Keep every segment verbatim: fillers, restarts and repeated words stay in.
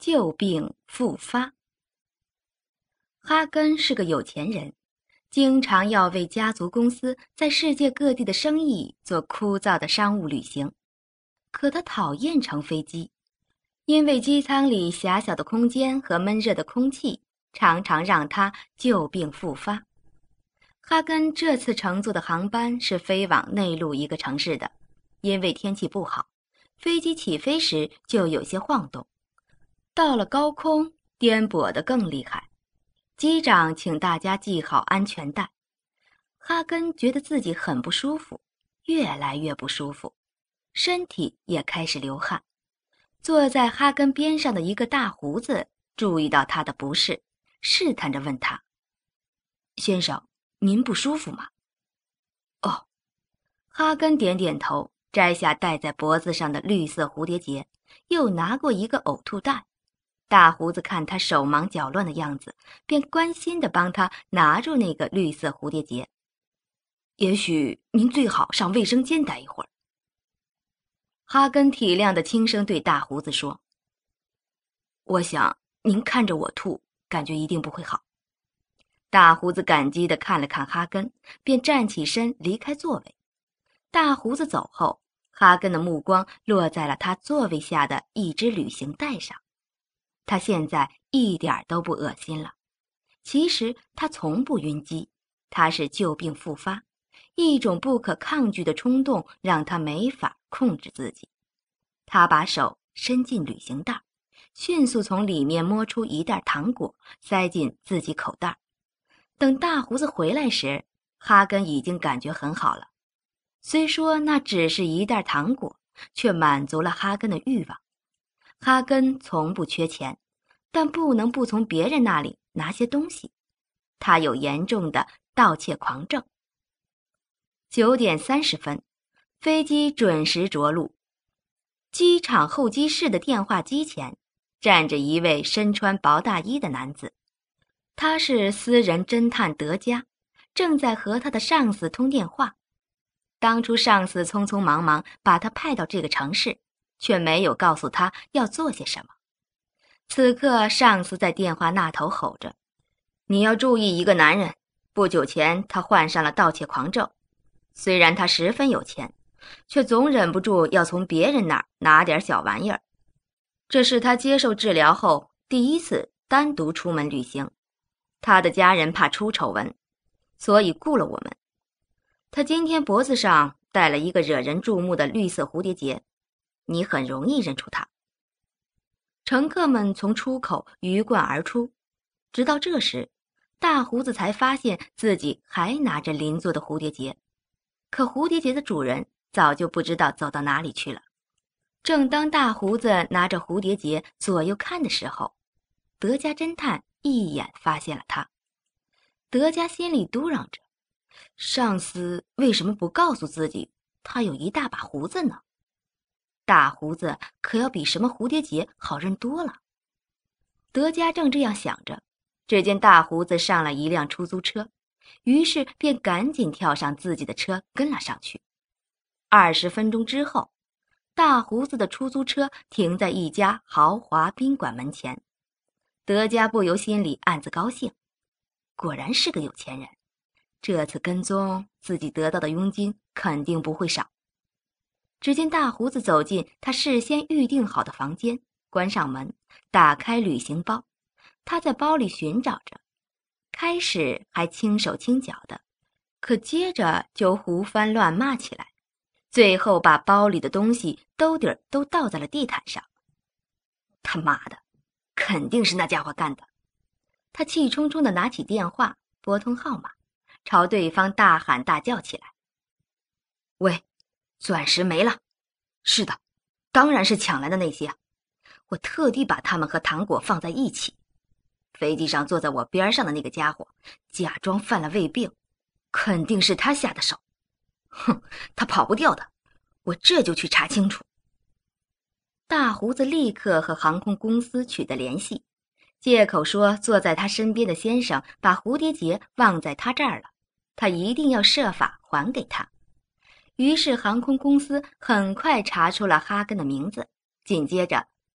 旧病复发。哈根是个有钱人，经常要为家族公司在世界各地的生意做枯燥的商务旅行。可他讨厌乘飞机，因为机舱里狭小的空间和闷热的空气常常让他旧病复发。哈根这次乘坐的航班是飞往内陆一个城市的，因为天气不好，飞机起飞时就有些晃动，到了高空颠簸得更厉害。机长请大家系好安全带。哈根觉得自己很不舒服，越来越不舒服，身体也开始流汗。坐在哈根边上的一个大胡子注意到他的不适，试探着问他：先生，您不舒服吗？哦，哈根点点头，摘下戴在脖子上的绿色蝴蝶结，又拿过一个呕吐袋。大胡子看他手忙脚乱的样子，便关心地帮他拿住那个绿色蝴蝶结。也许您最好上卫生间待一会儿。哈根体谅地轻声对大胡子说：我想您看着我吐，感觉一定不会好。大胡子感激地看了看哈根，便站起身离开座位。大胡子走后，哈根的目光落在了他座位下的一只旅行袋上。他现在一点都不恶心了。其实他从不晕机，他是旧病复发，一种不可抗拒的冲动让他没法控制自己。他把手伸进旅行袋，迅速从里面摸出一袋糖果，塞进自己口袋。等大胡子回来时，哈根已经感觉很好了。虽说那只是一袋糖果，却满足了哈根的欲望。哈根从不缺钱，但不能不从别人那里拿些东西。他有严重的盗窃狂症。九点三十分，飞机准时着陆。机场候机室的电话机前，站着一位身穿薄大衣的男子。他是私人侦探德加，正在和他的上司通电话。当初上司匆匆忙忙把他派到这个城市，却没有告诉他要做些什么。此刻上司在电话那头吼着：你要注意一个男人，不久前他患上了盗窃狂症。虽然他十分有钱，却总忍不住要从别人那儿拿点小玩意儿。这是他接受治疗后第一次单独出门旅行。他的家人怕出丑闻，所以雇了我们。他今天脖子上戴了一个惹人注目的绿色蝴蝶结，你很容易认出他。乘客们从出口鱼贯而出，直到这时，大胡子才发现自己还拿着邻座的蝴蝶结，可蝴蝶结的主人早就不知道走到哪里去了。正当大胡子拿着蝴蝶结左右看的时候，德加侦探一眼发现了他。德加心里嘟囔着，上司为什么不告诉自己他有一大把胡子呢？大胡子可要比什么蝴蝶结好认多了。德加正这样想着，只见大胡子上了一辆出租车，于是便赶紧跳上自己的车跟了上去。二十分钟之后，大胡子的出租车停在一家豪华宾馆门前。德加不由心里暗自高兴，果然是个有钱人，这次跟踪自己得到的佣金肯定不会少。只见大胡子走进他事先预定好的房间，关上门，打开旅行包。他在包里寻找着，开始还轻手轻脚的，可接着就胡翻乱骂起来，最后把包里的东西兜底儿都倒在了地毯上。他妈的，肯定是那家伙干的。他气冲冲地拿起电话，拨通号码，朝对方大喊大叫起来：喂，钻石没了。是的，当然是抢来的那些。我特地把它们和糖果放在一起。飞机上坐在我边上的那个家伙假装犯了胃病，肯定是他下的手。哼，他跑不掉的，我这就去查清楚。大胡子立刻和航空公司取得联系，借口说坐在他身边的先生把蝴蝶结忘在他这儿了，他一定要设法还给他。于是航空公司很快查出了哈根的名字，紧接着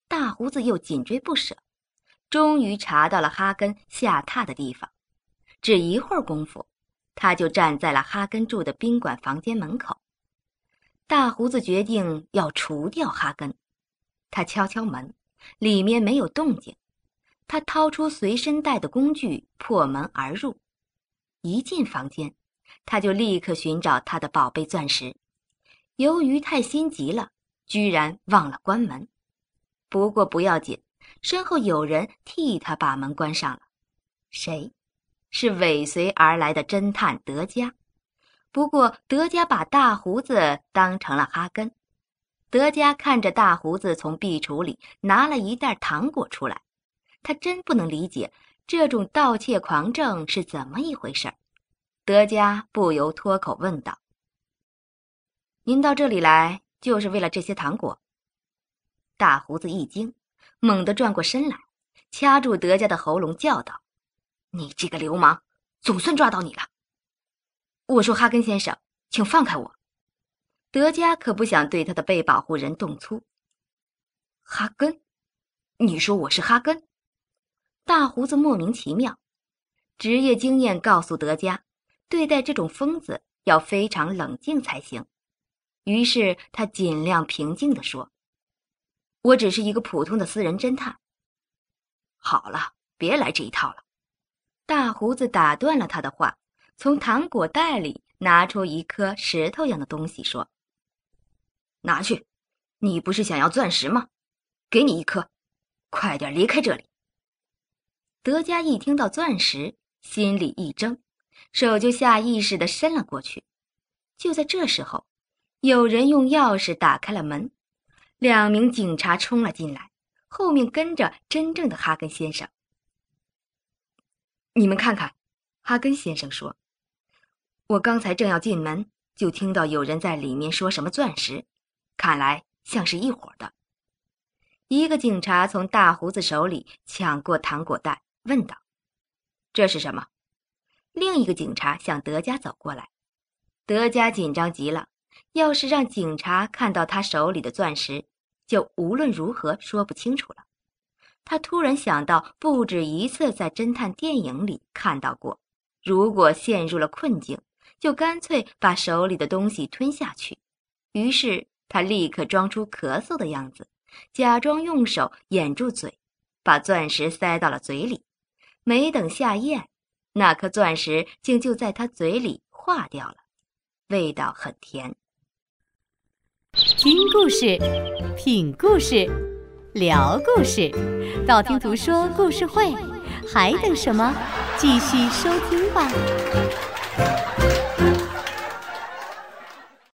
大胡子又紧追不舍，终于查到了哈根下榻的地方。只一会儿功夫，他就站在了哈根住的宾馆房间门口。大胡子决定要除掉哈根。他敲敲门，里面没有动静。他掏出随身带的工具，破门而入。一进房间，他就立刻寻找他的宝贝钻石。由于太心急了，居然忘了关门。不过不要紧，身后有人替他把门关上了。谁？是尾随而来的侦探德加。不过德加把大胡子当成了哈根。德加看着大胡子从壁橱里拿了一袋糖果出来，他真不能理解这种盗窃狂症是怎么一回事。德加不由脱口问道：“您到这里来就是为了这些糖果？”大胡子一惊，猛地转过身来，掐住德加的喉咙叫道：“你这个流氓，总算抓到你了！”我说：“哈根先生，请放开我。”德加可不想对他的被保护人动粗。“哈根？你说我是哈根？”大胡子莫名其妙。职业经验告诉德加，对待这种疯子要非常冷静才行。于是他尽量平静地说：“我只是一个普通的私人侦探。”“好了，别来这一套了。”大胡子打断了他的话，从糖果袋里拿出一颗石头样的东西说：“拿去，你不是想要钻石吗？给你一颗，快点离开这里。”德加一听到钻石，心里一怔，手就下意识地伸了过去。就在这时候，有人用钥匙打开了门，两名警察冲了进来，后面跟着真正的哈根先生。“你们看看。”哈根先生说，“我刚才正要进门，就听到有人在里面说什么钻石，看来像是一伙的。”一个警察从大胡子手里抢过糖果袋，问道：“这是什么？”另一个警察向德加走过来。德加紧张极了，要是让警察看到他手里的钻石，就无论如何说不清楚了。他突然想到不止一次在侦探电影里看到过，如果陷入了困境，就干脆把手里的东西吞下去。于是他立刻装出咳嗽的样子，假装用手掩住嘴，把钻石塞到了嘴里。没等下咽，那颗钻石竟就在他嘴里化掉了，味道很甜。 听故事，品故事，聊故事，道听途说故事会，还等什么？继续收听吧。